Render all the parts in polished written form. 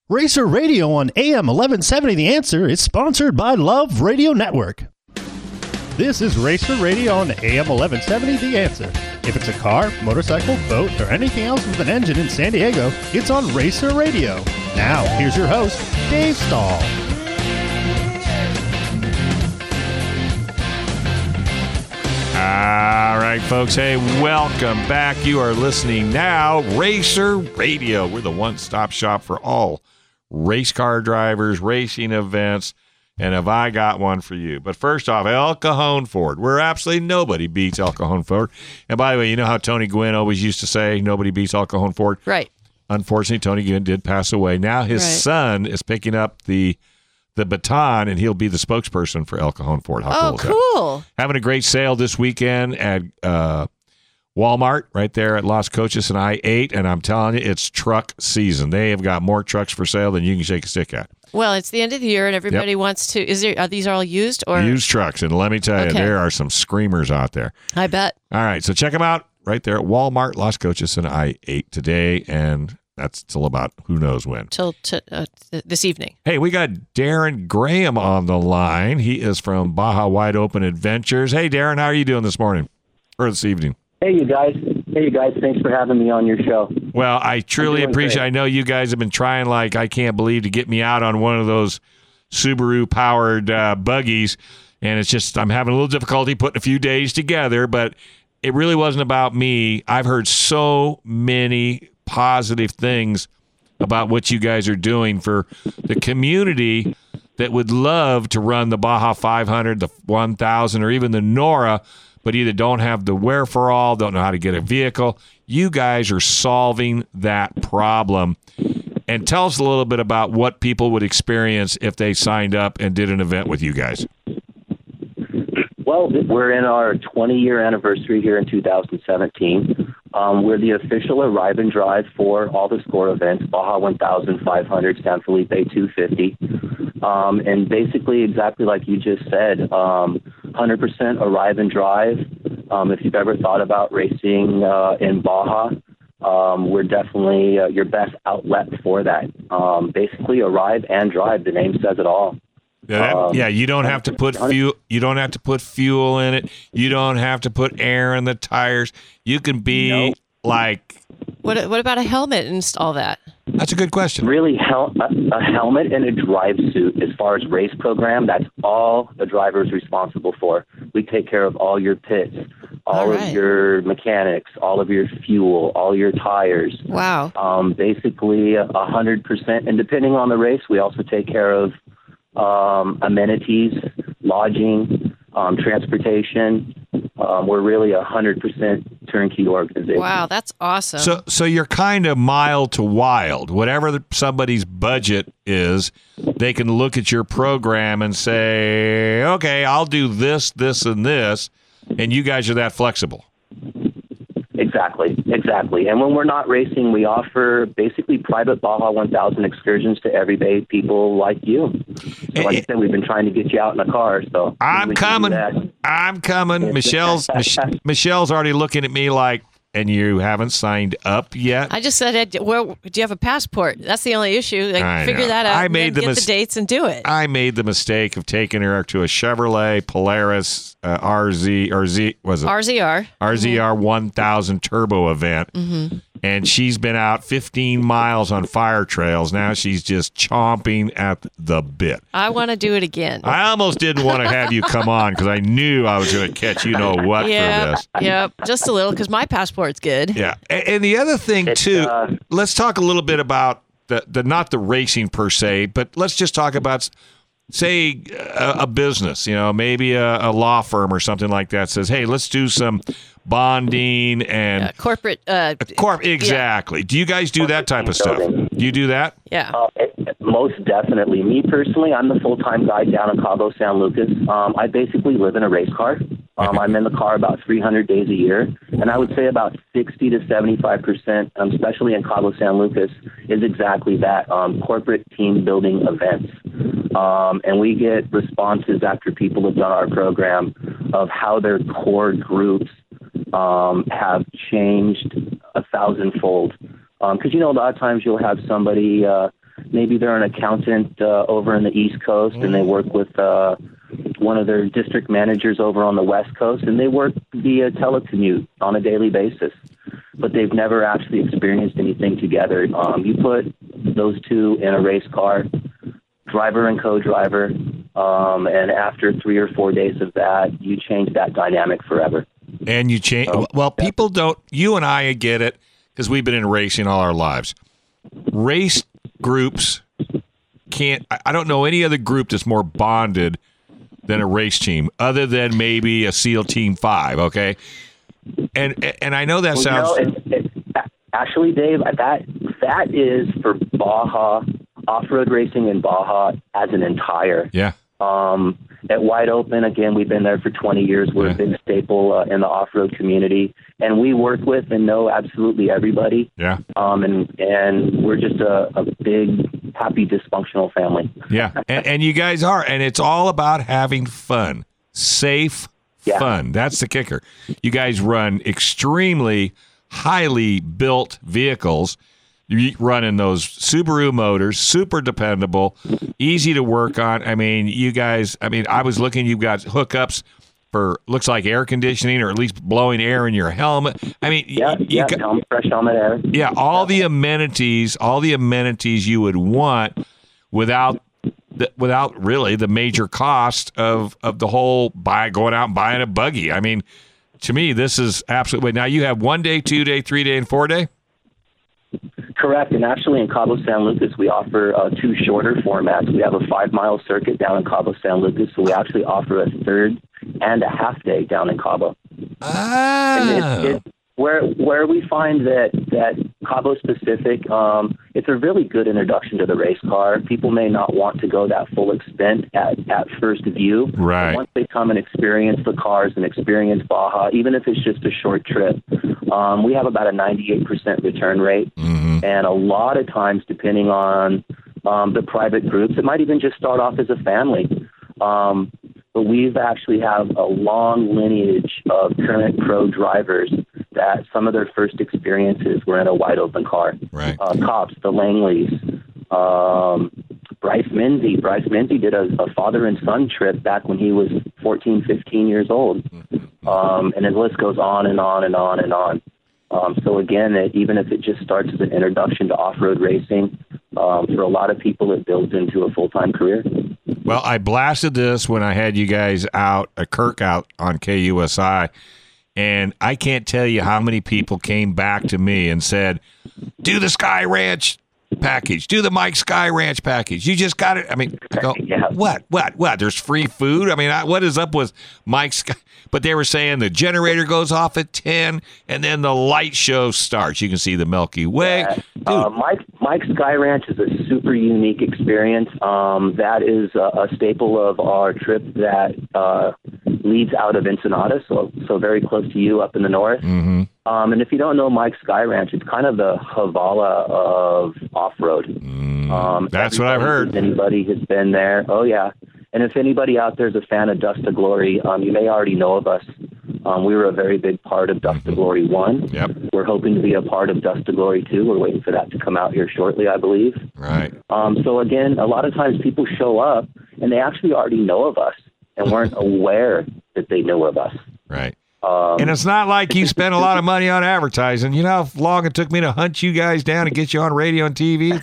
Racer Radio on AM 1170 The Answer is sponsored by Love Radio Network. This is Racer Radio on AM 1170 The Answer. If it's a car, motorcycle, boat, or anything else with an engine in San Diego, it's on Racer Radio. Now, here's your host, Dave Stahl. All right, folks. Hey, welcome back. You are listening now, Racer Radio. We're the one-stop shop for all race car drivers, racing events, and have I got one for you. But first off, El Cajon Ford, where absolutely nobody beats El Cajon Ford. And by the way, you know how Tony Gwynn always used to say nobody beats El Cajon Ford? Right. Unfortunately, Tony Gwynn did pass away. Now his son is picking up the baton, and he'll be the spokesperson for El Cajon Ford. How cool is that? Cool. Having a great sale this weekend at Walmart right there at Las Cochas and I-8, and I'm telling you, it's truck season. They have got more trucks for sale than you can shake a stick at. Well, it's the end of the year, and everybody wants to. Are these all used or used trucks? And let me tell you, there are some screamers out there. I bet. All right, so check them out right there at Walmart, Las Cochas and I-8 today, and that's till about who knows when. Till this evening. Hey, we got Darren Graham on the line. He is from Baja Wide Open Adventures. Hey, Darren, how are you doing this morning or this evening? Hey, you guys. Thanks for having me on your show. Well, I truly appreciate it. I know you guys have been trying like I can't believe to get me out on one of those Subaru-powered buggies, and it's just I'm having a little difficulty putting a few days together, but it really wasn't about me. I've heard so many positive things about what you guys are doing for the community that would love to run the Baja 500, the 1000, or even the Nora, but either don't have the wherefore-all, don't know how to get a vehicle. You guys are solving that problem. And tell us a little bit about what people would experience if they signed up and did an event with you guys. Well, we're in our 20-year anniversary here in 2017. We're the official arrive and drive for all the SCORE events, Baja 1000, 500, San Felipe 250. And basically, exactly like you just said, 100% arrive and drive. If you've ever thought about racing in Baja, we're definitely your best outlet for that. Basically, arrive and drive. The name says it all. You don't have to put fuel. You don't have to put fuel in it. You don't have to put air in the tires. You can be like. What about a helmet and all that? That's a good question. Really, a helmet and a drive suit. As far as race program, that's all the driver is responsible for. We take care of all your pits, all of your mechanics, all of your fuel, all your tires. Wow. Basically, 100%. And depending on the race, we also take care of amenities, lodging, transportation. We're really 100% turnkey organization. Wow, that's awesome. So you're kind of mild to wild. Whatever somebody's budget is, they can look at your program and say, okay, I'll do this, this, and this, and you guys are that flexible. Exactly. And when we're not racing, we offer basically private Baja 1000 excursions to everyday people like you. So like I said, we've been trying to get you out in a car. So I'm coming. Michelle's already looking at me like, and you haven't signed up yet? I just said, well, do you have a passport? That's the only issue. Figure that out. Get the dates and do it. I made the mistake of taking her to a Chevrolet Polaris RZR 1000 turbo event. Mm-hmm. And she's been out 15 miles on fire trails. Now she's just chomping at the bit. I want to do it again. I almost didn't want to have you come on because I knew I was going to catch you know what for this. Yep, just a little because my passport's good. Yeah. And the other thing, too, let's talk a little bit about the not the racing per se, but let's just talk about, say, a business, maybe a law firm or something like that says, hey, let's do some bonding and corporate. Exactly. Do you guys do that type of stuff? Do you do that? Yeah. Most definitely. Me personally, I'm the full-time guide down in Cabo San Lucas. I basically live in a race car. I'm in the car about 300 days a year, and I would say about 60 to 75%, especially in Cabo San Lucas, is exactly that, corporate team-building events. And we get responses after people have done our program of how their core groups have changed 1,000-fold. Because, a lot of times you'll have somebody maybe they're an accountant over in the East Coast, and they work with one of their district managers over on the West Coast, and they work via telecommute on a daily basis. But they've never actually experienced anything together. You put those two in a race car, driver and co-driver, and after 3 or 4 days of that, you change that dynamic forever. And you change. Well, people don't. You and I get it because we've been in racing all our lives. Race groups can't. I don't know any other group that's more bonded than a race team, other than maybe a SEAL Team 5. Okay, and I know that sounds. Actually, Dave, that is for Baja off-road racing in Baja as an entire. Yeah. At Wide Open, again, we've been there for 20 years. We're a big staple in the off-road community, and we work with and know absolutely everybody. Yeah. And we're just a big, happy, dysfunctional family. Yeah, and you guys are, and it's all about having fun, safe fun. That's the kicker. You guys run extremely highly built vehicles. You run in those Subaru motors, super dependable, easy to work on. I mean, you guys, I was looking, you've got hookups for, looks like air conditioning or at least blowing air in your helmet. I mean, fresh helmet air. Yeah, all the amenities you would want without really the major cost of the whole going out and buying a buggy. I mean, to me, this is absolutely. Now you have 1 day, 2 day, 3 day, and 4 day. Correct, and actually in Cabo San Lucas we offer 2 shorter formats. We have a 5-mile circuit down in Cabo San Lucas, so we actually offer a third and a half day down in Cabo. And where we find that Cabo specific, it's a really good introduction to the race car. People may not want to go that full extent at first view. Right. But once they come and experience the cars and experience Baja, even if it's just a short trip, we have about a 98% return rate. Mm-hmm. And a lot of times, depending on the private groups, it might even just start off as a family. But we've actually have a long lineage of current pro drivers that some of their first experiences were in a wide open car. Right. Cops, the Langleys, Bryce Minzy. Bryce Minzy did a father and son trip back when he was 14, 15 years old. And the list goes on and on and on and on. So again, even if it just starts as an introduction to off-road racing, for a lot of people, it builds into a full-time career. Well, I blasted this when I had you guys out, Kirk out on KUSI, and I can't tell you how many people came back to me and said, do the Sky Ranch package, do the Mike Sky Ranch package. You just got it. I mean, I go, what? There's free food? I mean, what is up with Mike Sky? But they were saying the generator goes off at 10, and then the light show starts. You can see the Milky Way. Mike Sky Ranch is a super unique experience. That is a staple of our trip that leads out of Ensenada, so very close to you up in the north. Mm-hmm. And if you don't know Mike Sky Ranch, it's kind of the Havala of off-road. That's what I've heard. Anybody has been there. Oh, yeah. And if anybody out there is a fan of Dust to Glory, you may already know of us. We were a very big part of Dust to Glory 1. Yep. We're hoping to be a part of Dust to Glory 2. We're waiting for that to come out here shortly, I believe. Right. So, again, a lot of times people show up, and they actually already know of us and weren't aware that they know of us. Right. And it's not like you spent a lot of money on advertising. You know how long it took me to hunt you guys down and get you on radio and TV?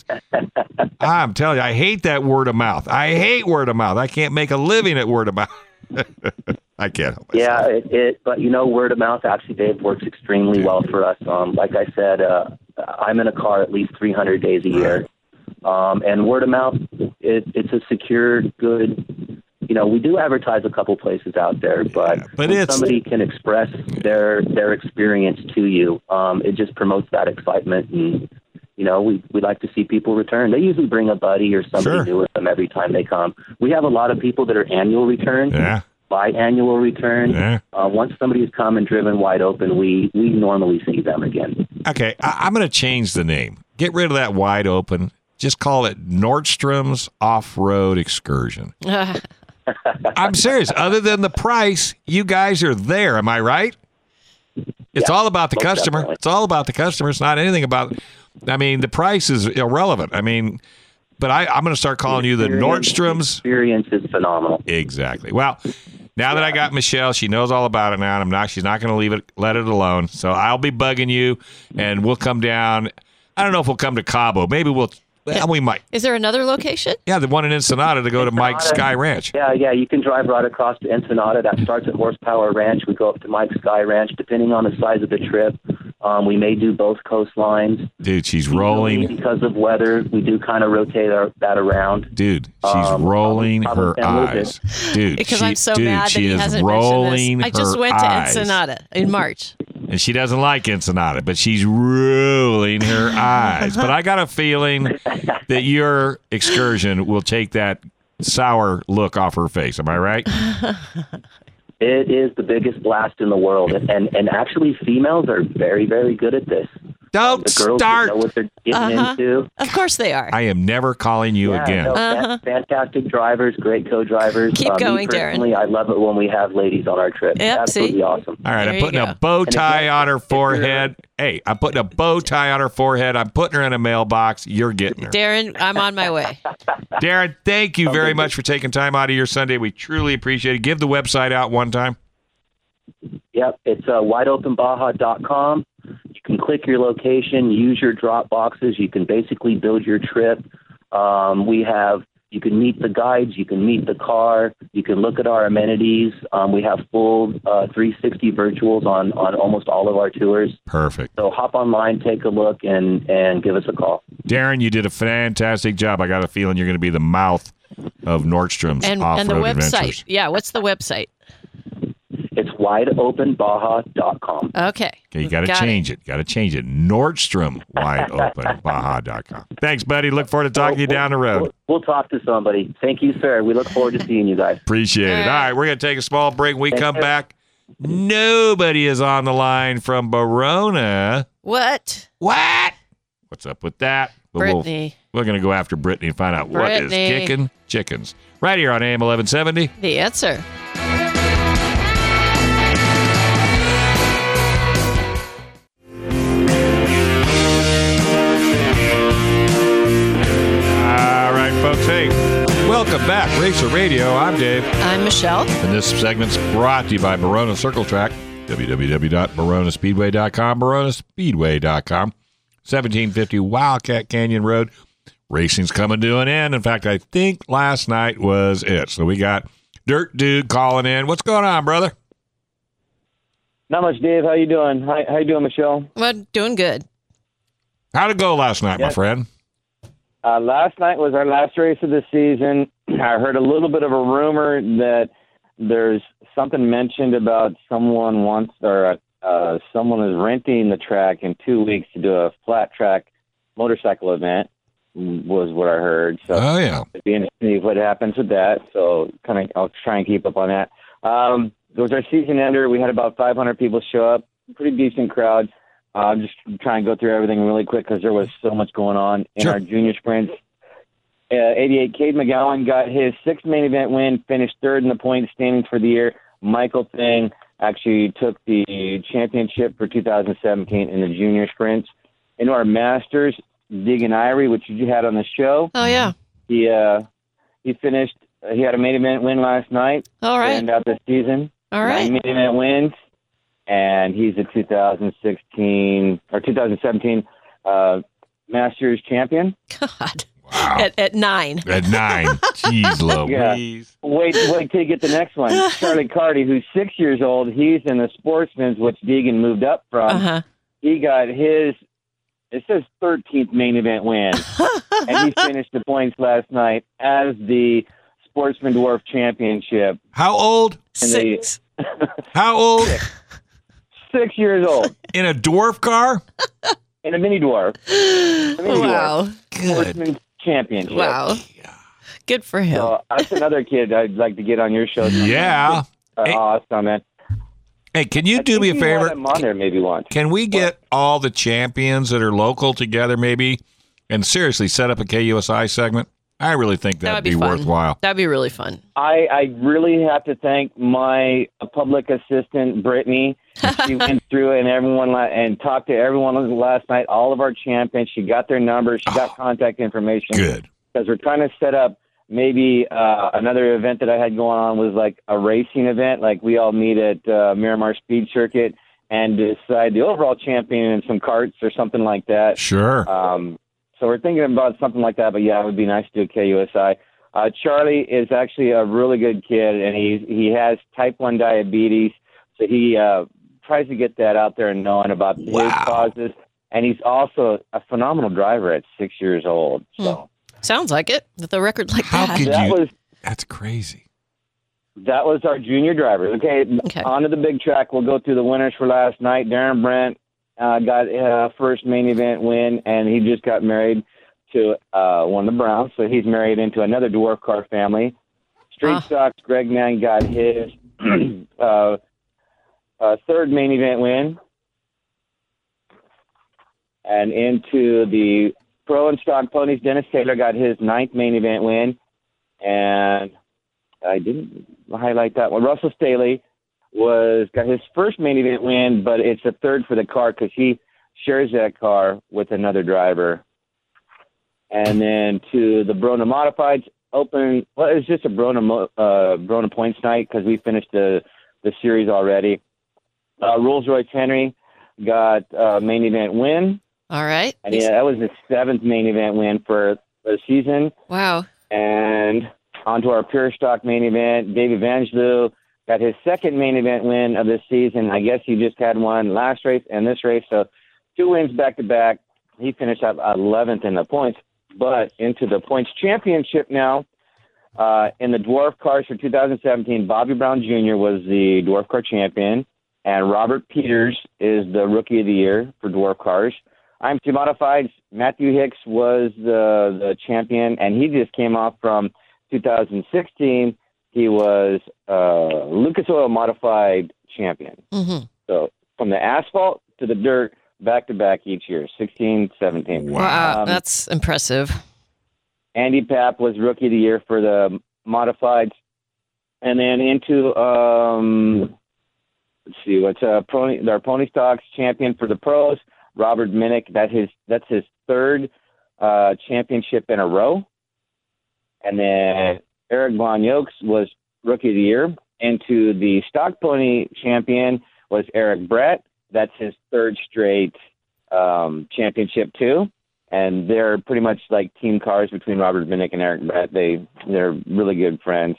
I'm telling you, I hate that word of mouth. I hate word of mouth. I can't make a living at word of mouth. I can't help myself. Yeah, but word of mouth actually, Dave, works extremely well for us. Like I said, I'm in a car at least 300 days a year. And word of mouth, it's a secure, good. We do advertise a couple places out there, but when somebody can express their experience to you, it just promotes that excitement. And, we like to see people return. They usually bring a buddy or somebody new with them every time they come. We have a lot of people that are annual return, biannual return. Yeah. Once somebody's come and driven Wide Open, we normally see them again. Okay, I'm going to change the name. Get rid of that Wide Open. Just call it Nordstrom's Off-Road Excursion. I'm serious. Other than the price, you guys are there. Am I right? It's all about the customer. Definitely. It's all about the customer. It's not anything about. The price is irrelevant. But I'm going to start calling you the Nordstrom's. Experience is phenomenal. Exactly. Well, now that I got Michelle, she knows all about it now, and she's not going to let it alone. So I'll be bugging you, and we'll come down. I don't know if we'll come to Cabo. Maybe we might. Is there another location? Yeah, the one in Ensenada to go to Mike's Sky Ranch. Yeah, you can drive right across to Ensenada. That starts at Horsepower Ranch. We go up to Mike's Sky Ranch. Depending on the size of the trip, we may do both coastlines. Dude, she's rolling. Because of weather, we do kind of rotate that around. Dude, she's rolling her eyes. Dude, because I'm so mad that he hasn't mentioned this. I just went to Ensenada in March. And she doesn't like Ensenada, but she's rolling her eyes. But I got a feeling that your excursion will take that sour look off her face. Am I right? It is the biggest blast in the world. And actually, females are very, very good at this. Don't the girls start. Know what they're getting into. Of course they are. I am never calling you again. No, fantastic drivers, great co-drivers. Keep going, Darren. I love it when we have ladies on our trip. Yep, absolutely awesome. All right, I'm putting a bow tie on her forehead. Hey, I'm putting a bow tie on her forehead. I'm putting her in a mailbox. You're getting her. Darren, I'm on my way. Darren, thank you very much for taking time out of your Sunday. We truly appreciate it. Give the website out one time. Yep, it's wideopenbaja.com. You can click your location, use your drop boxes. You can basically build your trip. You can meet the guides, you can meet the car, you can look at our amenities. We have full 360 virtuals on almost all of our tours. Perfect. So hop online, take a look, and give us a call. Darren, you did a fantastic job. I got a feeling you're going to be the mouth of Nordstrom's off-road and the website. Adventures. Yeah, what's the website? It's wideopenbaja.com. Okay, you got to change it. Got to change it. Nordstrom wideopenbaja.com. Thanks, buddy. Look forward to talking to you down the road. We'll talk to somebody. Thank you, sir. We look forward to seeing you guys. Appreciate it. All right, we're going to take a small break. When we come back, nobody is on the line from Verona. What? What's up with that? Brittany. We're going to go after Brittany and find out what is kicking chickens. Right here on AM 1170. The Answer. Folks, hey, welcome back. Racer Radio. I'm Dave. I'm Michelle. And this segment's brought to you by Verona Circle Track. www.veronaspeedway.com. Veronaspeedway.com. 1750 Wildcat Canyon Road. Racing's coming to an end. In fact, I think last night was it. So we got Dirt Dude calling in. What's going on, brother? Not much, Dave. How you doing? How you doing, Michelle? Well, doing good. How'd it go last night, my friend? Last night was our last race of the season. I heard a little bit of a rumor that there's something mentioned about someone is renting the track in 2 weeks to do a flat track motorcycle event, was what I heard. So it'd be interesting to see what happens with that. So I'll try and keep up on that. It was our season ender. We had about 500 people show up, pretty decent crowd. Just try and go through everything really quick because there was so much going on in our junior sprints. 88, Cade McGowan got his sixth main event win, finished third in the point standings for the year. Michael Thing actually took the championship for 2017 in the junior sprints. Into our masters, Deegan Irie, which you had on the show. Oh, yeah. He finished, he had a main event win last night. All right. To end out the season. All right. 9 main event wins. And he's a 2017 Masters champion. God. Wow. At 9. At 9. Jeez Louise. Yeah. Wait till you get the next one. Charlie Carty, who's 6 years old. He's in the Sportsman's, which Deegan moved up from. Uh-huh. He got it says 13th main event win. And he finished the points last night as the Sportsman Dwarf Championship. How old? 6. How old? 6 years old. In a dwarf car? In a mini dwarf. Wow. Sportsman Championship. Wow. Good for him. So that's another kid I'd like to get on your show. Yeah. Awesome, man. Hey, can you do me a favor? I'm on there maybe once. Can we get all the champions that are local together maybe and seriously set up a KUSI segment? I really think that'd be worthwhile. That'd be really fun. I really have to thank my public assistant, Brittany. She went through and and talked to everyone last night, all of our champions. She got their numbers. She got contact information. Good. because we're trying to set up maybe another event that I had going on was like a racing event. Like we all meet at Miramar Speed Circuit and decide the overall champion in some karts or something like that. Sure. So we're thinking about something like that, but yeah, it would be nice to do KUSI. Charlie is actually a really good kid, and he has type 1 diabetes, so he tries to get that out there and knowing about his causes. And he's also a phenomenal driver at 6 years old. So sounds like it. With a record like How that. could you? That's crazy. That was our junior drivers. Okay, on to the big track. We'll go through the winners for last night. Darren Brent got first main event win, and he just got married to one of the Browns. So he's married into another dwarf car family. Street Stocks, Greg Mann got his third main event win. And into the Pro and Stock Ponies, Dennis Taylor got his 9th main event win. And I didn't highlight that one. Russell Staley got his first main event win, but it's a third for the car because he shares that car with another driver. And then to the Brona Modifieds Open, well, it's just a Brona points night because we finished the series already. Rolls-Royce Henry got a main event win. All right. And yeah, that was his 7th main event win for the season. Wow. And onto our pure stock main event, David Vangelou got his 2nd main event win of this season. I guess he just had one last race and this race, so 2 wins back-to-back. He finished up 11th in the points. But into the points championship now, in the dwarf cars for 2017, Bobby Brown Jr. was the dwarf car champion, and Robert Peters is the rookie of the year for dwarf cars. IMC Modifieds, Matthew Hicks was the champion, and he just came off from 2016. He was Lucas Oil Modified champion. Mm-hmm. So from the asphalt to the dirt, back-to-back each year, 16, 17. Wow, that's impressive. Andy Papp was Rookie of the Year for the Modifieds. And then into, let's see, what's our Pony Stocks champion for the pros, Robert Minnick. That's his 3rd championship in a row. And then Eric Von Yokes was Rookie of the Year. Into the Stock Pony champion was Eric Brett. That's his 3rd straight championship too, and they're pretty much like team cars between Robert Minnick and Eric Brett. They're really good friends.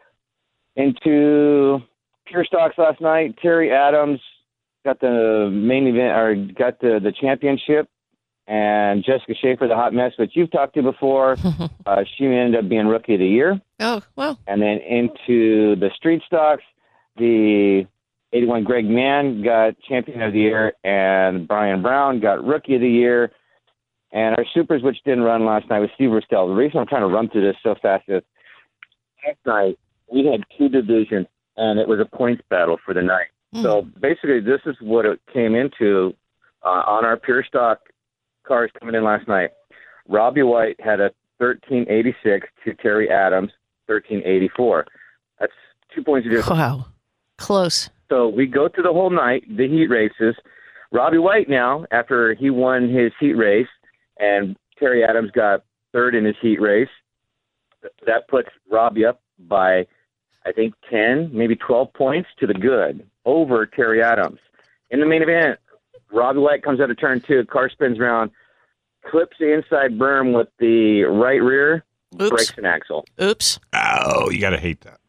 Into pure stocks last night, Terry Adams got the main event or got the championship, and Jessica Schaefer, the hot mess, which you've talked to before, she ended up being Rookie of the Year. Oh, wow! And then into the street stocks, the 81 Greg Mann got Champion of the Year, and Brian Brown got Rookie of the Year. And our supers, which didn't run last night, was Steve Restell. The reason I'm trying to run through this so fast is last night we had 2 divisions, and it was a points battle for the night. So basically, this is what it came into on our pure stock cars coming in last night. Robbie White had a 1386 to Terry Adams 1384. That's 2 points of difference. Wow, close. So we go through the whole night, the heat races. Robbie White now, after he won his heat race, and Terry Adams got 3rd in his heat race, that puts Robbie up by, I think, 10, maybe 12 points to the good over Terry Adams. In the main event, Robbie White comes out of turn 2, car spins around, clips the inside berm with the right rear, breaks an axle. Oops. Oh, you got to hate that.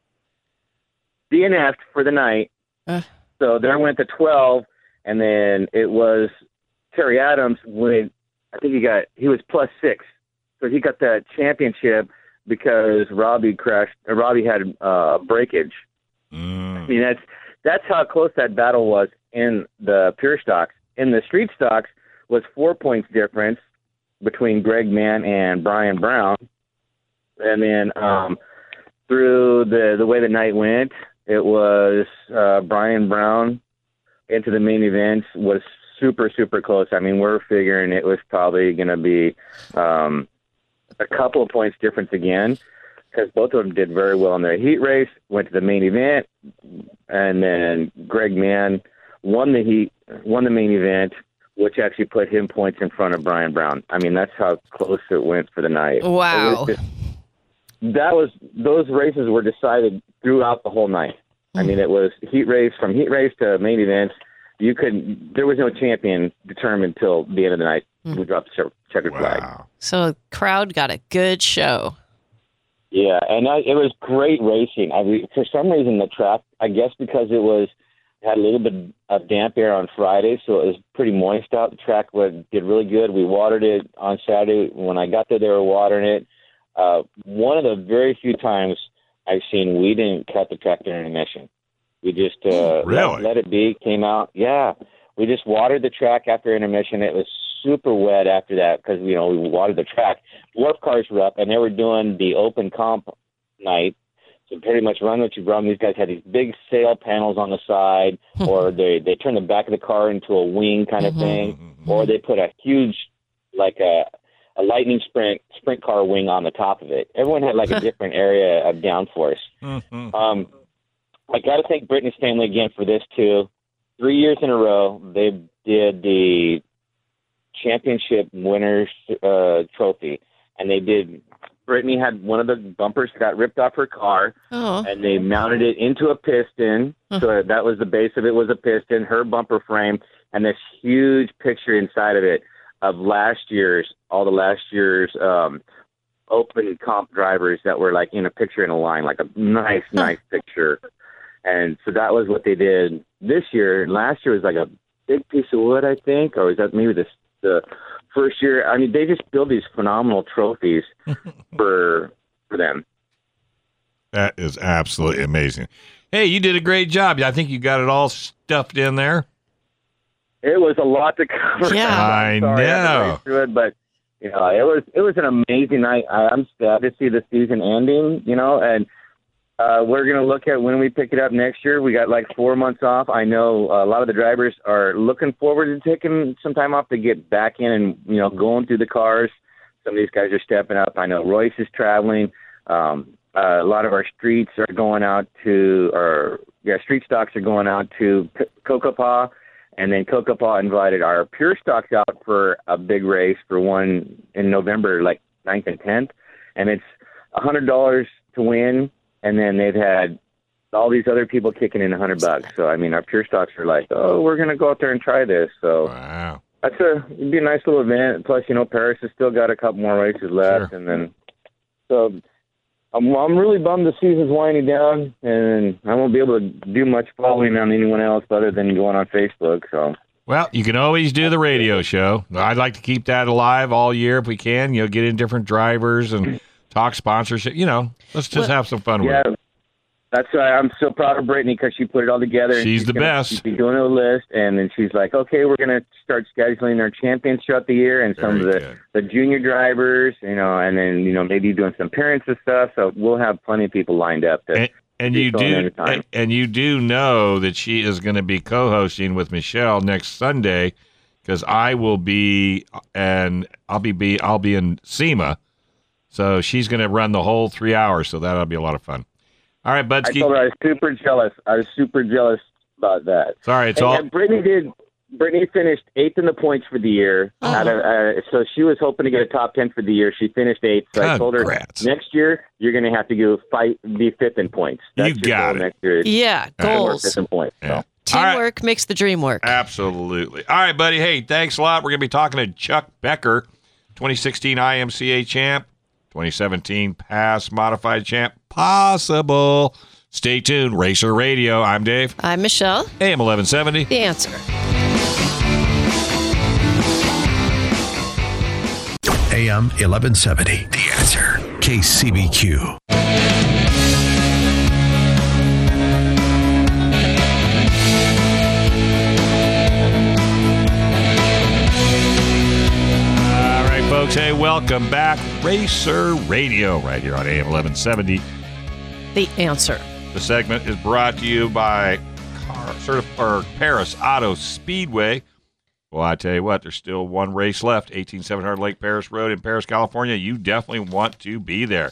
DNF'd for the night. So there went to 12, and then it was Terry Adams when I think he was +6. So he got that championship because Robbie had breakage. I mean, that's how close that battle was in the pure stocks. In the street stocks was 4 points difference between Greg Mann and Brian Brown. And then through the way the night went, it was Brian Brown into the main event was super, super close. I mean, we're figuring it was probably going to be a couple of points difference again because both of them did very well in their heat race, went to the main event, and then Greg Mann won the main event, which actually put him points in front of Brian Brown. I mean, that's how close it went for the night. Wow. Those races were decided throughout the whole night. I mean, it was from heat race to main events. There was no champion determined till the end of the night. We dropped the checkered flag. So the crowd got a good show. Yeah, and it was great racing. For some reason, the track, I guess because it had a little bit of damp air on Friday, so it was pretty moist out. The track did really good. We watered it on Saturday. When I got there, they were watering it. One of the very few times I've seen we didn't cut the track during intermission. We just let it be, came out. Yeah, we just watered the track after intermission. It was super wet after that because, we watered the track. Dwarf cars were up, and they were doing the open comp night. So pretty much run what you run. These guys had these big sail panels on the side, or they turned the back of the car into a wing kind of thing, or they put a huge, like a lightning sprint car wing on the top of it. Everyone had like a different area of downforce. I got to thank Brittany's family again for this too. 3 years in a row, they did the championship winners trophy, and they did. Brittany had one of the bumpers got ripped off her car, and they mounted it into a piston. So that was the base of it, was a piston, her bumper frame, and this huge picture inside of it of all the last year's open comp drivers that were like in a picture in a line, like a nice picture. And so that was what they did this year. Last year was like a big piece of wood, I think, or was that maybe the first year? I mean, they just build these phenomenal trophies for them. That is absolutely amazing. Hey, you did a great job. I think you got it all stuffed in there. It was a lot to cover. Yeah, I know. But it was an amazing night. I'm sad to see the season ending. And we're going to look at when we pick it up next year. We got like 4 months off. I know a lot of the drivers are looking forward to taking some time off to get back in and, going through the cars. Some of these guys are stepping up. I know Royce is traveling. A lot of our streets are going out street stocks are going out to Kokopah. And then Kokopah invited our pure stocks out for a big race for one in November, like 9th and 10th. And it's $100 to win. And then they've had all these other people kicking in $100. So, I mean, our pure stocks are like, we're going to go out there and try this. So wow. It'd be a nice little event. Plus, Paris has still got a couple more races left. Sure. And then, so I'm really bummed the season's winding down, and I won't be able to do much following on anyone else other than going on Facebook. So. Well, you can always do the radio show. I'd like to keep that alive all year if we can. Get in different drivers and talk sponsorship. Let's just have some fun with it. That's why I'm so proud of Brittany, because she put it all together. She's the best. She's been doing a list, and then she's like, okay, we're going to start scheduling our champions throughout the year and some of the junior drivers, and then, maybe doing some parents and stuff. So we'll have plenty of people lined up. And you do know that she is going to be co-hosting with Michelle next Sunday, because I'll be in SEMA. So she's going to run the whole 3 hours, so that'll be a lot of fun. All right, Budsky. I told her I was super jealous about that. Sorry, and Brittany finished 8th in the points for the year. So she was hoping to get a top 10 for the year. She finished 8th. So I told her next year you're going to have to be 5th in points. That's you got it. Next year. Yeah, goals. 5th in points. Yeah. So. Teamwork makes the dream work. Absolutely. All right, buddy. Hey, thanks a lot. We're going to be talking to Chuck Becker, 2016 IMCA champ, 2017 PASS modified champ. Possible. Stay tuned. Racer Radio. I'm Dave. I'm Michelle. AM 1170. The Answer. AM 1170. The Answer. KCBQ. All right, folks. Hey, welcome back. Racer Radio right here on AM 1170. The Answer. The segment is brought to you by Paris Auto Speedway. Well, I tell you what, there's still one race left, 18700 Lake Paris Road in Paris, California. You definitely want to be there.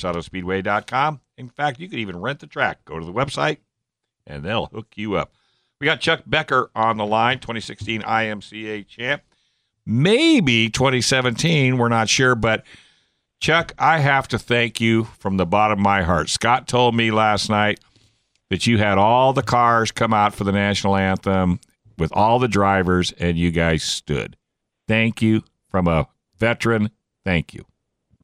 ParisAutoSpeedway.com. In fact, you can even rent the track. Go to the website, and they'll hook you up. We got Chuck Becker on the line, 2016 IMCA champ. Maybe 2017, we're not sure, but Chuck, I have to thank you from the bottom of my heart. Scott told me last night that you had all the cars come out for the national anthem with all the drivers, and you guys stood. Thank you from a veteran. Thank you.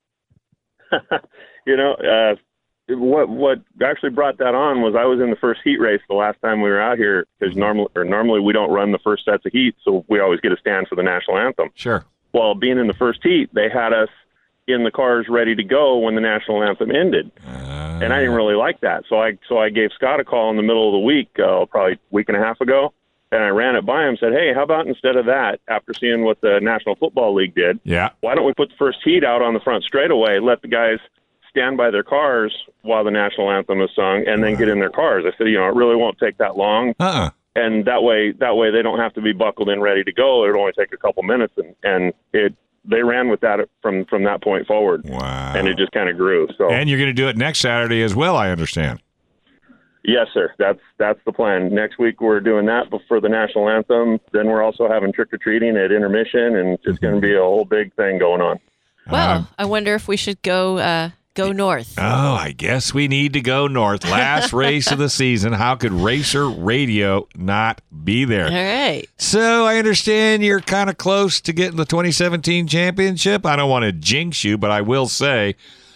What actually brought that on was I was in the first heat race the last time we were out here, because normally we don't run the first sets of heat, so we always get a stand for the national anthem. Sure. Well, being in the first heat, they had us in the cars ready to go when the national anthem ended, and I didn't really like that. So I gave Scott a call in the middle of the week, probably a week and a half ago, and I ran it by him. Said, "Hey, how about instead of that, after seeing what the National Football League did, why don't we put the first heat out on the front straightaway, let the guys stand by their cars while the national anthem is sung, and then get in their cars?" I said, it really won't take that long. And that way they don't have to be buckled in ready to go. It'll only take a couple minutes, and they ran with that from that point forward. Wow. And it just kind of grew. So, and you're going to do it next Saturday as well, I understand. Yes, sir. That's the plan. Next week we're doing that for the national anthem. Then we're also having trick-or-treating at intermission, and it's just going to be a whole big thing going on. Well, I wonder if we should go north. Oh, I guess we need to go north. Last race of the season. How could Racer Radio not be there? All right. So I understand you're kind of close to getting the 2017 championship. I don't want to jinx you, but I will say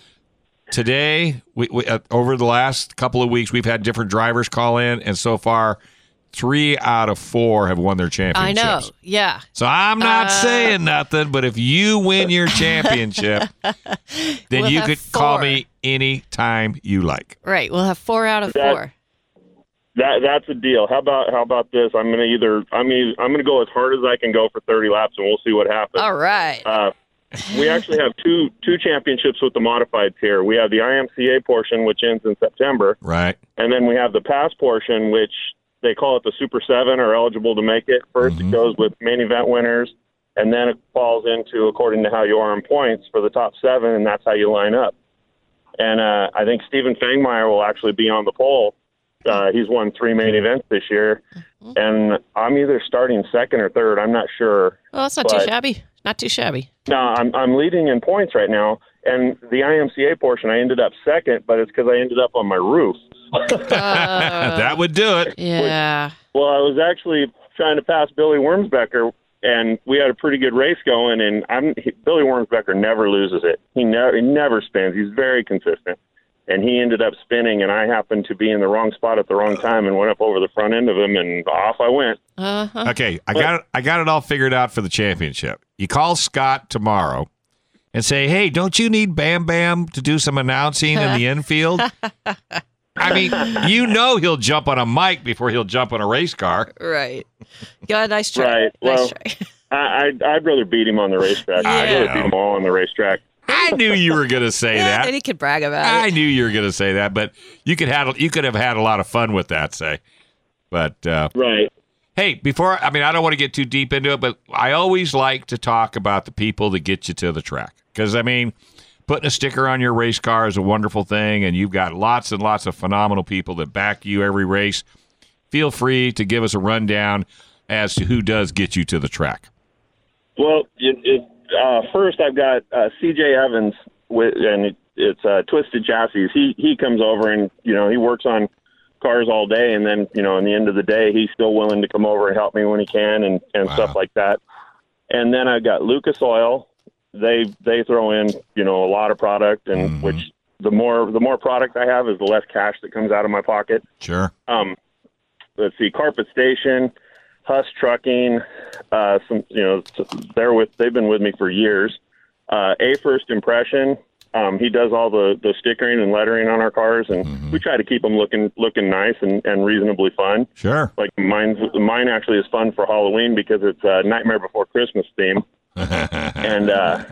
today, we over the last couple of weeks, we've had different drivers call in, and so far 3 out of 4 have won their championships. I know, yeah. So I'm not saying nothing, but if you win your championship, then you could call me any time you like. Right, we'll have 4 out of 4. That's a deal. How about this? I'm gonna go as hard as I can go for 30 laps, and we'll see what happens. All right. We actually have two championships with the modifieds here. We have the IMCA portion, which ends in September, right, and then we have the Pass portion, which they call it the Super 7, are eligible to make it. First, It goes with main event winners, and then it falls into according to how you are in points for the top 7, and that's how you line up. And I think Stephen Fangmeyer will actually be on the pole. He's won 3 main events this year, and I'm either starting second or third. I'm not sure. Well, that's not too shabby. Not too shabby. No, I'm leading in points right now, and the IMCA portion, I ended up second, but it's because I ended up on my roof. That would do it. Yeah. Well, I was actually trying to pass Billy Wormsbecker, and we had a pretty good race going, and Billy Wormsbecker never loses it. He never spins. He's very consistent. And he ended up spinning, and I happened to be in the wrong spot at the wrong time and went up over the front end of him, and off I went. Okay, I got it all figured out for the championship. You call Scott tomorrow and say, "Hey, don't you need Bam Bam to do some announcing in the infield?" I mean, he'll jump on a mic before he'll jump on a race car. Right. Yeah, nice try. Right. Nice try. I'd rather beat him on the racetrack. I'd rather beat them all on the racetrack. I knew you were going to say that. And he could brag about it. I knew you were going to say that, but you could have had a lot of fun with that, say. But right. Hey, I don't want to get too deep into it, but I always like to talk about the people that get you to the track. Because, putting a sticker on your race car is a wonderful thing, and you've got lots and lots of phenomenal people that back you every race. Feel free to give us a rundown as to who does get you to the track. Well, first I've got C.J. Evans, and it's Twisted Chassis. He comes over and, he works on cars all day, and then, in the end of the day, he's still willing to come over and help me when he can and stuff like that. And then I've got Lucas Oil. They throw in, a lot of product, and which the more product I have is the less cash that comes out of my pocket. Sure. Let's see, Carpet Station, Huss Trucking, they've been with me for years. A First Impression, he does all the stickering and lettering on our cars, and we try to keep them looking nice and reasonably fun. Sure. Like mine actually is fun for Halloween because it's a Nightmare Before Christmas theme. And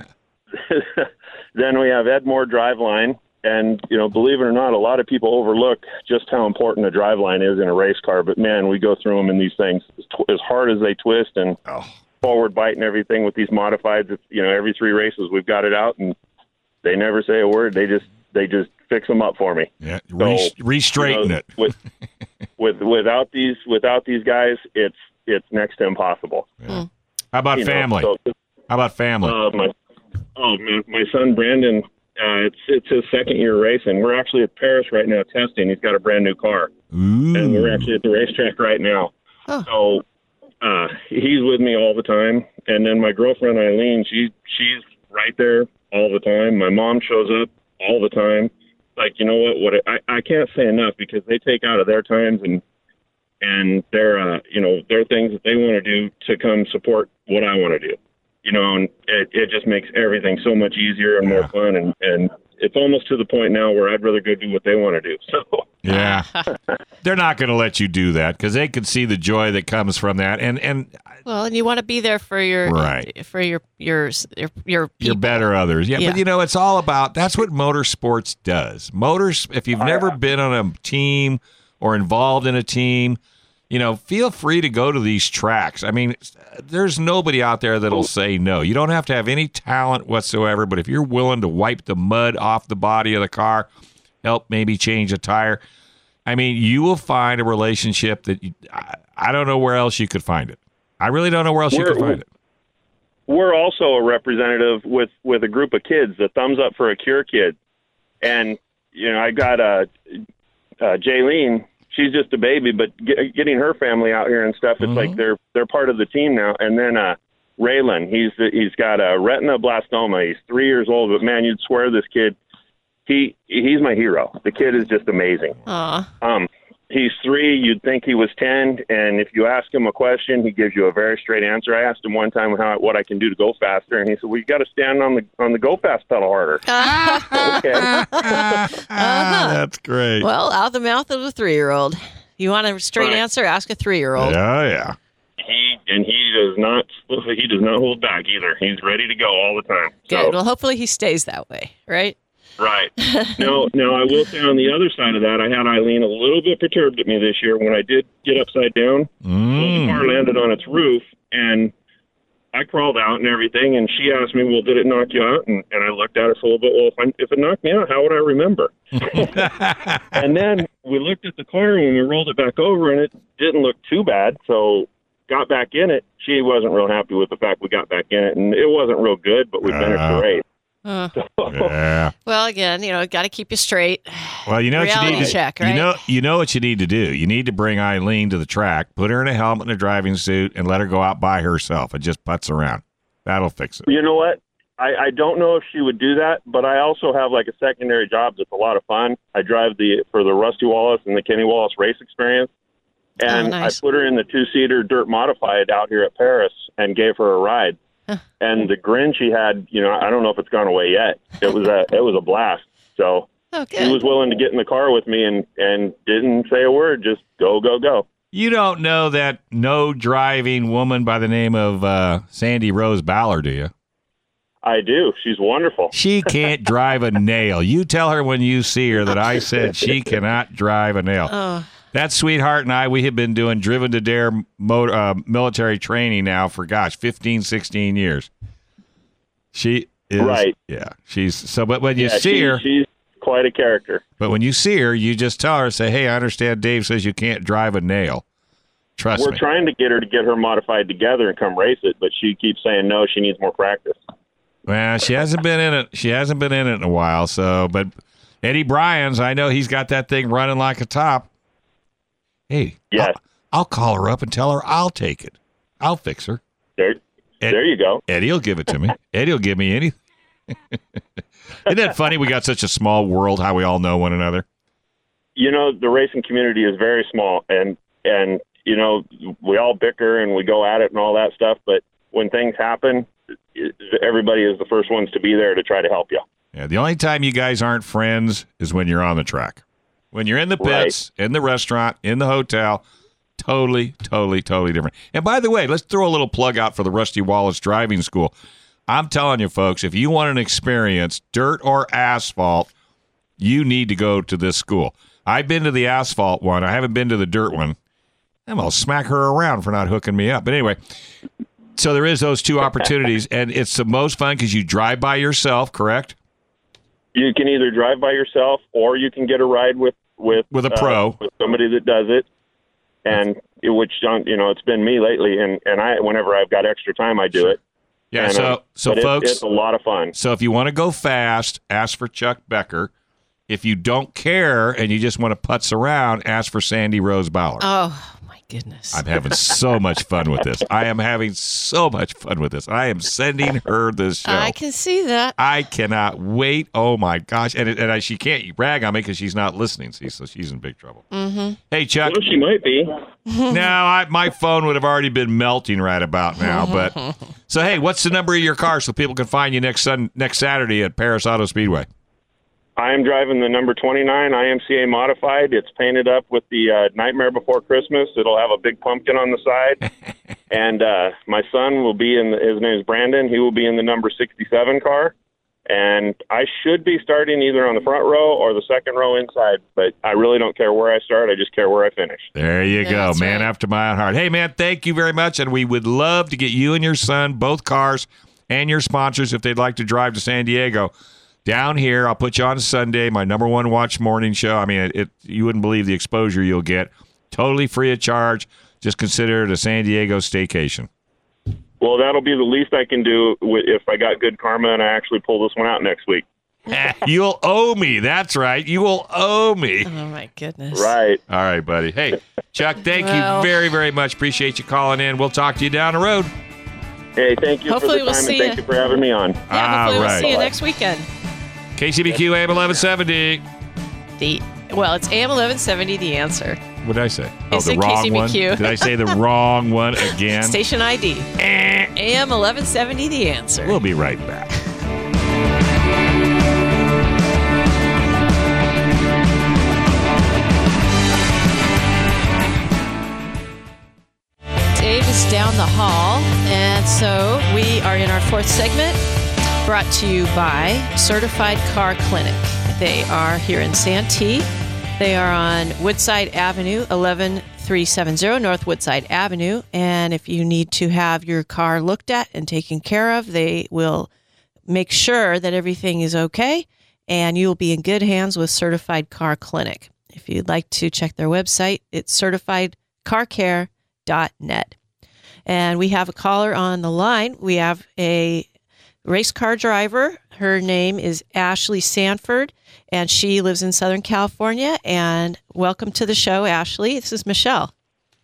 then we have Ed Moore Driveline, and believe it or not, a lot of people overlook just how important a driveline is in a race car. But man, we go through them in these things as hard as they twist and forward bite and everything with these modifieds. It's, every 3 races we've got it out, and they never say a word. They just fix them up for me. Yeah, re-straighten it. without these guys, it's next to impossible. Yeah. How about family? How about family? My son Brandon. It's his second year racing. We're actually at Paris right now testing. He's got a brand new car, and we're actually at the racetrack right now. So he's with me all the time. And then my girlfriend Eileen, she's right there all the time. My mom shows up all the time. Like, you know what? I can't say enough, because they take out of their times and their their things that they want to do to come support what I want to do. And it just makes everything so much easier and more fun. And it's almost to the point now where I'd rather go do what they want to do. So yeah, they're not going to let you do that, because they can see the joy that comes from that. And and you want to be there for your your better others. Yeah, but it's all about, that's what motorsports does. If you've never been on a team or involved in a team, feel free to go to these tracks. I mean, there's nobody out there that'll say no. You don't have to have any talent whatsoever, but if you're willing to wipe the mud off the body of the car, help maybe change a tire, I mean, you will find a relationship that I don't know where else you could find it. I really don't know where else you could find it. We're also a representative with a group of kids, the Thumbs Up for a Cure kids. And, I got Jaylene. She's just a baby, but getting her family out here and stuff, it's like they're part of the team now. And then Raylan, he's got a retinoblastoma. He's 3 years old, but man, you'd swear this kid, he's my hero. The kid is just amazing. He's 3. You'd think he was 10, and if you ask him a question, he gives you a very straight answer. I asked him one time what I can do to go faster, and he said, "Well, you got to stand on the go fast pedal harder." Okay, that's great. Well, out the mouth of a 3-year-old. You want a straight answer? Ask a 3-year-old. Yeah. He does not hold back either. He's ready to go all the time. Good. So, well, hopefully he stays that way, right? Right. Now, I will say on the other side of that, I had Eileen a little bit perturbed at me this year when I did get upside down. Well, the car landed on its roof, and I crawled out and everything, and she asked me, well, did it knock you out? And I looked at her for a little bit. Well, if it knocked me out, how would I remember? And then we looked at the car when we rolled it back over, and it didn't look too bad, so got back in it. She wasn't real happy with the fact we got back in it, and it wasn't real good, but we finished the race. Yeah. Well, again, got to keep you straight. Well, what you need to check, right? You know what you need to do. You need to bring Eileen to the track, put her in a helmet and a driving suit, and let her go out by herself and just putz around. That'll fix it. You know what? I don't know if she would do that, but I also have like a secondary job that's a lot of fun. I drive for the Rusty Wallace and the Kenny Wallace race experience, and I put her in the 2-seater dirt modified out here at Paris and gave her a ride. And the grin she had, I don't know if it's gone away yet. It was a blast. So she was willing to get in the car with me and didn't say a word, just go, go, go. You don't know that no driving woman by the name of Sandy Rose Ballard, do you? I do. She's wonderful. She can't drive a nail. You tell her when you see her that I said she cannot drive a nail. That sweetheart and I, we have been doing Driven to Dare military training now for, 15, 16 years. She is. Right. Yeah. But when you see her. She's quite a character. But when you see her, you just tell her, say, hey, I understand Dave says you can't drive a nail. Trust me. We're trying to get her modified together and come race it, but she keeps saying no, she needs more practice. Well, she hasn't been in it. She hasn't been in it in a while. So, but Eddie Bryans, I know he's got that thing running like a top. Hey, yes. I'll call her up and tell her I'll take it. I'll fix her. There you go. Eddie will give it to me. Eddie will give me anything. Isn't that funny? We got such a small world, how we all know one another. The racing community is very small, and we all bicker and we go at it and all that stuff, but when things happen, everybody is the first ones to be there to try to help you. Yeah, the only time you guys aren't friends is when you're on the track. When you're in the pits, in the restaurant, in the hotel, totally, totally, totally different. And by the way, let's throw a little plug out for the Rusty Wallace Driving School. I'm telling you, folks, if you want an experience, dirt or asphalt, you need to go to this school. I've been to the asphalt one. I haven't been to the dirt one. I'm going to smack her around for not hooking me up. But anyway, so there is those two opportunities, and it's the most fun because you drive by yourself, correct? You can either drive by yourself or you can get a ride with a pro, with somebody that does it. And it's been me lately, and I whenever I've got extra time, I do it. Yeah, and, so folks, it's a lot of fun. So if you want to go fast, ask for Chuck Becker. If you don't care and you just want to putz around, ask for Sandy Rose Bauer. Oh, my goodness. I'm having so much fun with this. I am having so much fun with this. I am sending her this show. I can see that. I cannot wait. Oh, my gosh. And she can't brag on me because she's not listening, see, so she's in big trouble. Mm-hmm. Hey, Chuck. Well, she might be. No, my phone would have already been melting right about now. But so, hey, what's the number of your car so people can find you next Saturday at Paris Auto Speedway? I am driving the number 29 IMCA modified. It's painted up with the Nightmare Before Christmas. It'll have a big pumpkin on the side. And my son will be his name is Brandon. He will be in the number 67 car. And I should be starting either on the front row or the second row inside. But I really don't care where I start. I just care where I finish. There you go. That's man right. After my own heart. Hey, man, thank you very much. And we would love to get you and your son, both cars, and your sponsors, if they'd like to drive to San Diego, down here. I'll put you on Sunday, my number one watch morning show. I mean, you wouldn't believe the exposure you'll get. Totally free of charge. Just consider it a San Diego staycation. Well, that'll be the least I can do if I got good karma and I actually pull this one out next week. You'll owe me. That's right. You will owe me. Oh, my goodness. Right. All right, buddy. Hey, Chuck, thank you very, very much. Appreciate you calling in. We'll talk to you down the road. Hey, thank you Hopefully for the we'll time, see and thank you for having me on. Yeah, hopefully we'll see you next weekend. KCBQ AM 1170. It's AM 1170, the answer. What did I say? It's the wrong KCBQ. one? Did I say the wrong one again? Station ID. AM 1170, the answer. We'll be right back. Dave is down the hall, and so we are in our fourth segment, brought to you by Certified Car Clinic. They are here in Santee. They are on Woodside Avenue, 11370 North Woodside Avenue. And if you need to have your car looked at and taken care of, they will make sure that everything is okay, and you'll be in good hands with Certified Car Clinic. If you'd like to check their website, it's certifiedcarcare.net. And we have a caller on the line. We have a race car driver. Her name is Ashley Sanford, and she lives in Southern California. And welcome to the show, Ashley. This is Michelle.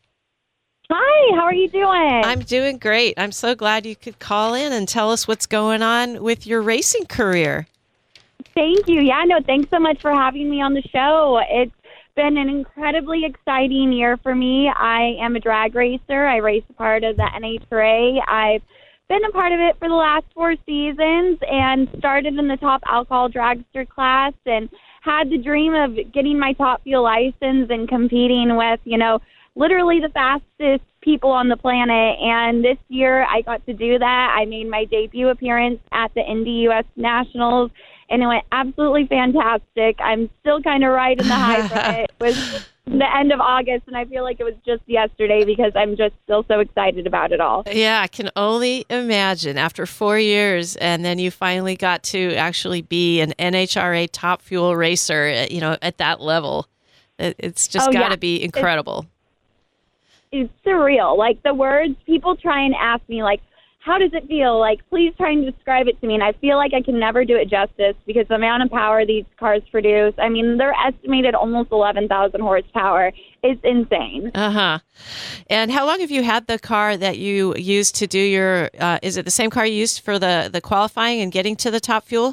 Hi, how are you doing? I'm doing great. I'm so glad you could call in and tell us what's going on with your racing career. Thank you. Yeah, no, thanks so much for having me on the show. It's been an incredibly exciting year for me. I am a drag racer. I race a part of the NHRA. I've been a part of it for the last 4 seasons and started in the top alcohol dragster class and had the dream of getting my Top Fuel license and competing with, literally the fastest people on the planet. And this year I got to do that. I made my debut appearance at the Indy US Nationals, and it went absolutely fantastic. I'm still kind of riding the high from it. It was the end of August, and I feel like it was just yesterday because I'm just still so excited about it all. Yeah, I can only imagine. After 4 years, and then you finally got to actually be an NHRA Top Fuel racer, at that level. It's just got to be incredible. It's surreal. Like, the words, people try and ask me, like, how does it feel? Like, please try and describe it to me. And I feel like I can never do it justice because the amount of power these cars produce, I mean, they're estimated almost 11,000 horsepower. It's insane. Uh-huh. And how long have you had the car that you used to do your, is it the same car you used for the qualifying and getting to the Top Fuel?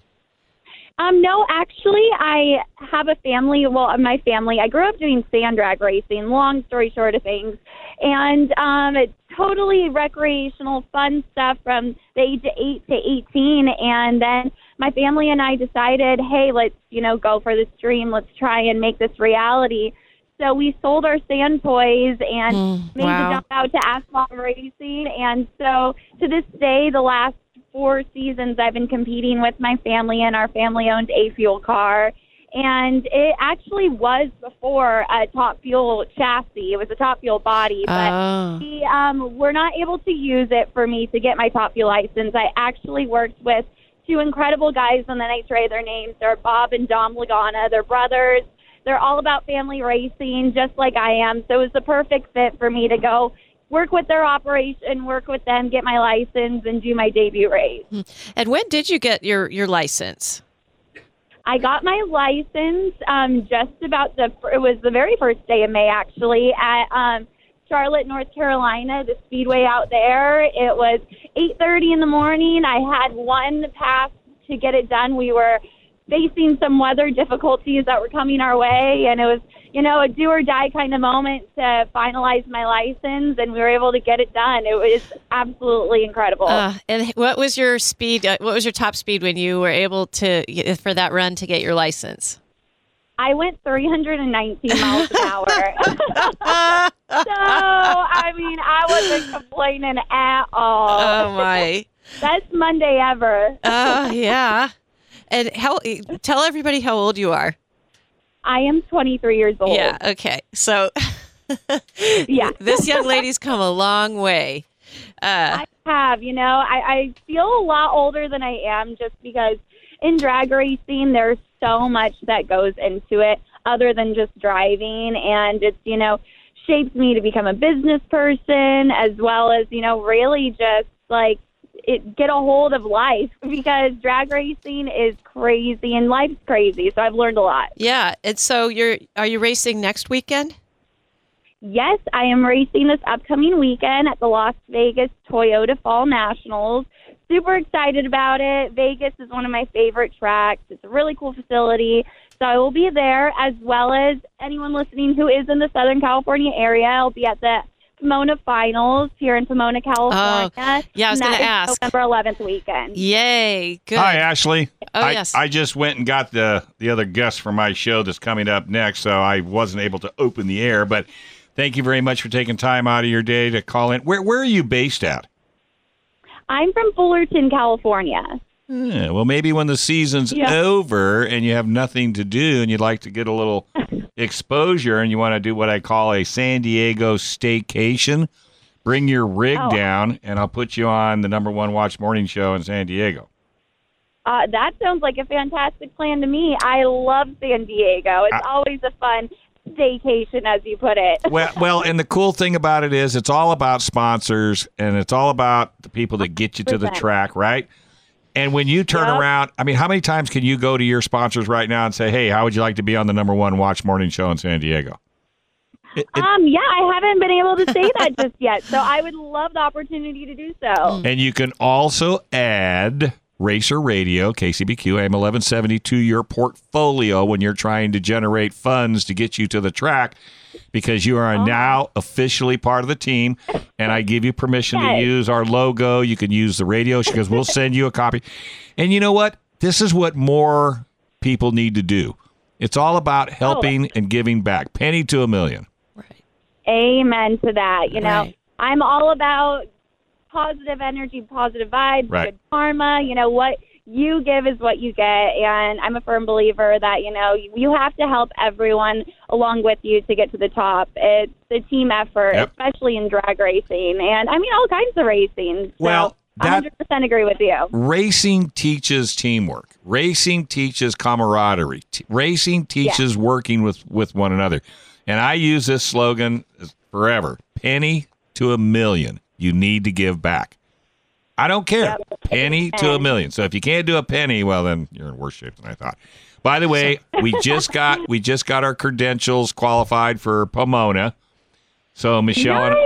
No, actually, I have a family. Well, my family, I grew up doing sand drag racing, long story short of things. And it's totally recreational, fun stuff from the age of 8 to 18. And then my family and I decided, hey, let's, go for this dream. Let's try and make this reality. So we sold our sand toys and made the jump out to asphalt racing. And so to this day, the last 4 seasons I've been competing with my family in our family-owned A-Fuel car. And it actually was before a Top Fuel chassis. It was a Top Fuel body, but we were not able to use it for me to get my Top Fuel license. I actually worked with two incredible guys on the NHRA. Their names are Bob and Dom Lagana. They're brothers. They're all about family racing, just like I am. So it was the perfect fit for me to go work with their operation, work with them, get my license, and do my debut race. And when did you get your license? I got my license it was the very first day of May, actually, at Charlotte, North Carolina, the speedway out there. It was 8:30 in the morning. I had one pass to get it done. We were facing some weather difficulties that were coming our way, and it was, a do or die kind of moment to finalize my license, and we were able to get it done. It was absolutely incredible. And what was your speed? What was your top speed when you were able to, for that run, to get your license? I went 319 miles an hour. So, I wasn't complaining at all. Oh, my. Best Monday ever. Oh, yeah. And tell everybody how old you are. I am 23 years old. Yeah, okay. So, yeah. This young lady's come a long way. I have. I feel a lot older than I am just because in drag racing, there's so much that goes into it other than just driving. And it's, shaped me to become a business person as well as, really just like get a hold of life because drag racing is crazy and life's crazy. So I've learned a lot. Yeah. And so are you racing next weekend? Yes, I am racing this upcoming weekend at the Las Vegas Toyota Fall Nationals. Super excited about it. Vegas is one of my favorite tracks. It's a really cool facility. So I will be there, as well as anyone listening who is in the Southern California area. I'll be at the Pomona Finals here in Pomona, California. Oh, yeah, I was going to ask. November 11th weekend. Yay. Good. Hi, Ashley. Yes. I just went and got the other guest for my show that's coming up next, so I wasn't able to open the air. But thank you very much for taking time out of your day to call in. Where are you based at? I'm from Fullerton, California. Yeah, well, maybe when the season's over and you have nothing to do and you'd like to get a little exposure and you want to do what I call a San Diego staycation, bring your rig down and I'll put you on the #1 Watch Morning Show in San Diego. That sounds like a fantastic plan to me. I love San Diego. It's always a fun staycation, as you put it. Well, and the cool thing about it is it's all about sponsors and it's all about the people that get you to the track, right? And when you turn around, how many times can you go to your sponsors right now and say, hey, how would you like to be on the #1 Watch Morning Show in San Diego? I haven't been able to say that just yet. So I would love the opportunity to do so. And you can also add Racer Radio, KCBQ, AM 1170 to your portfolio when you're trying to generate funds to get you to the track because you are now officially part of the team, and I give you permission to use our logo. You can use the radio because we'll send you a copy. And you know what? This is what more people need to do. It's all about helping and giving back. Penny to a million. Right. Amen to that. I'm all about positive energy, positive vibes, good karma. What you give is what you get. And I'm a firm believer that, you have to help everyone along with you to get to the top. It's a team effort, especially in drag racing. And all kinds of racing. So I 100% agree with you. Racing teaches teamwork. Racing teaches camaraderie. Racing teaches working with one another. And I use this slogan forever. Penny to a million. You need to give back. I don't care. Penny to a million. So if you can't do a penny, well, then you're in worse shape than I thought. By the way, we just got our credentials qualified for Pomona. So Michelle and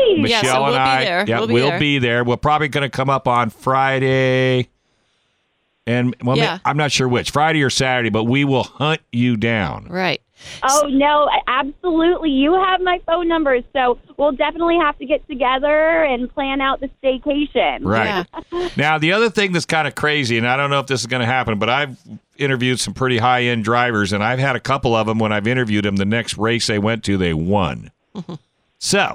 I, we'll be there. We're probably going to come up on Friday. And I'm not sure which, Friday or Saturday, but we will hunt you down. Right. Oh, no, absolutely. You have my phone numbers, so we'll definitely have to get together and plan out the staycation. Right. Yeah. Now, the other thing that's kind of crazy, and I don't know if this is going to happen, but I've interviewed some pretty high-end drivers, and I've had a couple of them when I've interviewed them, the next race they went to, they won. So.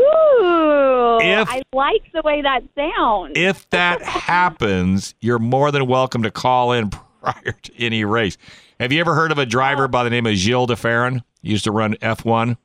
Ooh, I like the way that sounds. If that happens, you're more than welcome to call in prior to any race. Have you ever heard of a driver by the name of Gilles de Ferran? He used to run F1.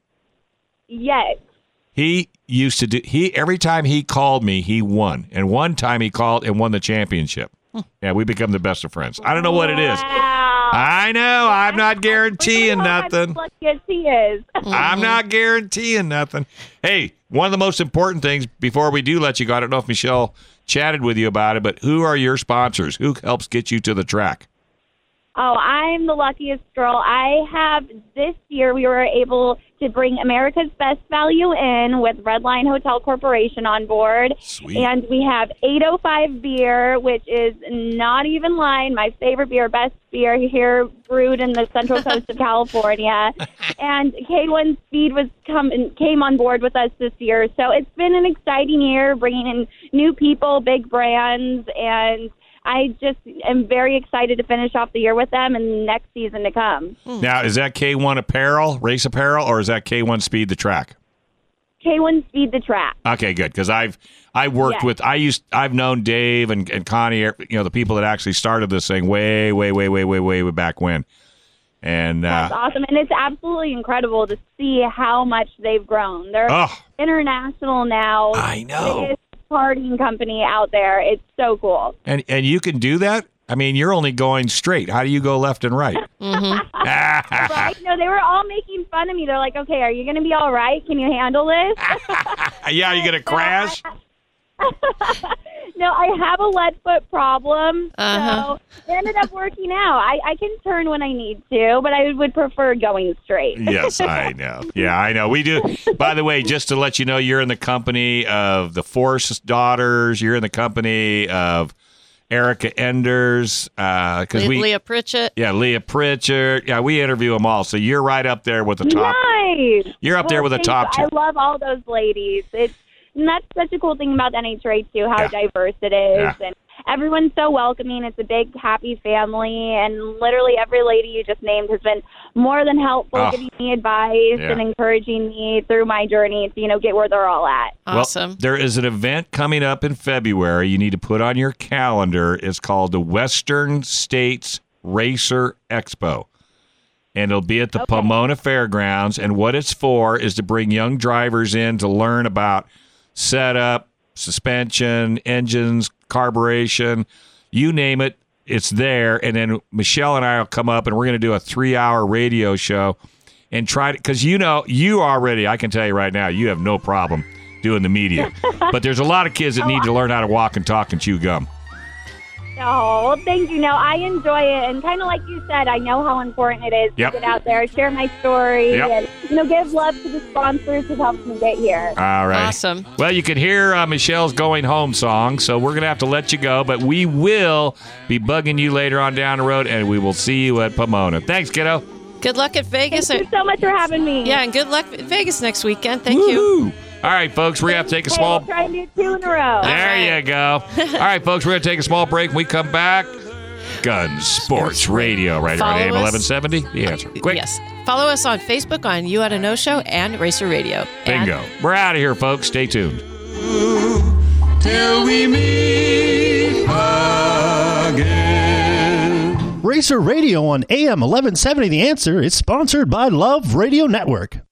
Yes. He used to every time he called me, he won. And one time he called and won the championship. Yeah, we become the best of friends. I don't know what it is. Wow. I know. I'm not guaranteeing nothing. As lucky as he is. I'm not guaranteeing nothing. Hey, one of the most important things before we do let you go, I don't know if Michelle chatted with you about it, but who are your sponsors? Who helps get you to the track? Oh, I'm the luckiest girl. I have this year we were able to bring America's Best Value in with Redline Hotel Corporation on board. Sweet. And we have 805 beer, which is not even lying, my favorite beer, best beer here brewed in the Central Coast of California. And K1 Speed came on board with us this year. So it's been an exciting year bringing in new people, big brands, and I just am very excited to finish off the year with them and next season to come. Now, is that K1 apparel, race apparel, or is that K1 Speed the track? K1 Speed the track. Okay, good, because I've worked with I've known Dave and Connie, the people that actually started this thing way back when. And that's awesome, and it's absolutely incredible to see how much they've grown. They're international now. I know. Biggest partying company out there. It's so cool. And you can do that? I mean, you're only going straight. How do you go left and right? Right? No, they were all making fun of me. They're like, okay, are you going to be all right? Can you handle this? Yeah, are you going to crash? No, I have a lead foot problem, so it ended up working out. I can turn when I need to, but I would prefer going straight. Yes, I know. Yeah, I know. We do. By the way, just to let you know, you're in the company of the Force daughters. You're in the company of Erica Enders. Leah Pritchett. Yeah, Leah Pritchett. Yeah, we interview them all. So you're right up there with the top. Nice. You're up there with the top two. I love all those ladies. And that's such a cool thing about NHRA, too, how diverse it is. And everyone's so welcoming. It's a big, happy family. And literally every lady you just named has been more than helpful, giving me advice and encouraging me through my journey to, get where they're all at. Awesome. Well, there is an event coming up in February you need to put on your calendar. It's called the Western States Racer Expo. And it'll be at the Pomona Fairgrounds. And what it's for is to bring young drivers in to learn about setup, suspension, engines, carburation, you name it, it's there. And then Michelle and I will come up and we're going to do a 3-hour radio show and try to, because you already, I can tell you right now, you have no problem doing the media. But there's a lot of kids that need to learn how to walk and talk and chew gum. Oh, well, thank you. No, I enjoy it. And kind of like you said, I know how important it is to get out there, share my story, and, give love to the sponsors who helped me get here. All right. Awesome. Well, you can hear Michelle's Going Home song, so we're going to have to let you go, but we will be bugging you later on down the road, and we will see you at Pomona. Thanks, kiddo. Good luck at Vegas. Thank you so much for having me. Yeah, and good luck at Vegas next weekend. Thank you. All right, folks, we're going to have to take a small... We'll try and do 2 in a row. There you go. All right, folks, we're going to take a small break. When we come back, Gun Sports Radio right here on AM 1170. The Answer. Quick. Yes. Follow us on Facebook on You Oughta Know Show and Racer Radio. Bingo. We're out of here, folks. Stay tuned. Till we meet again. Racer Radio on AM 1170 The Answer is sponsored by Love Radio Network.